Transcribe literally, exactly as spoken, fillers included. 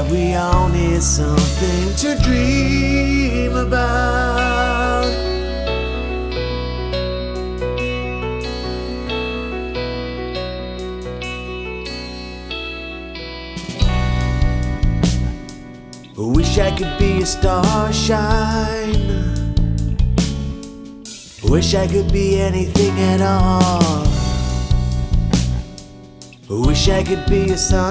we all need something to dream about. Wish I could be a starshine. Wish I could be anything at all. Wish I could be a sun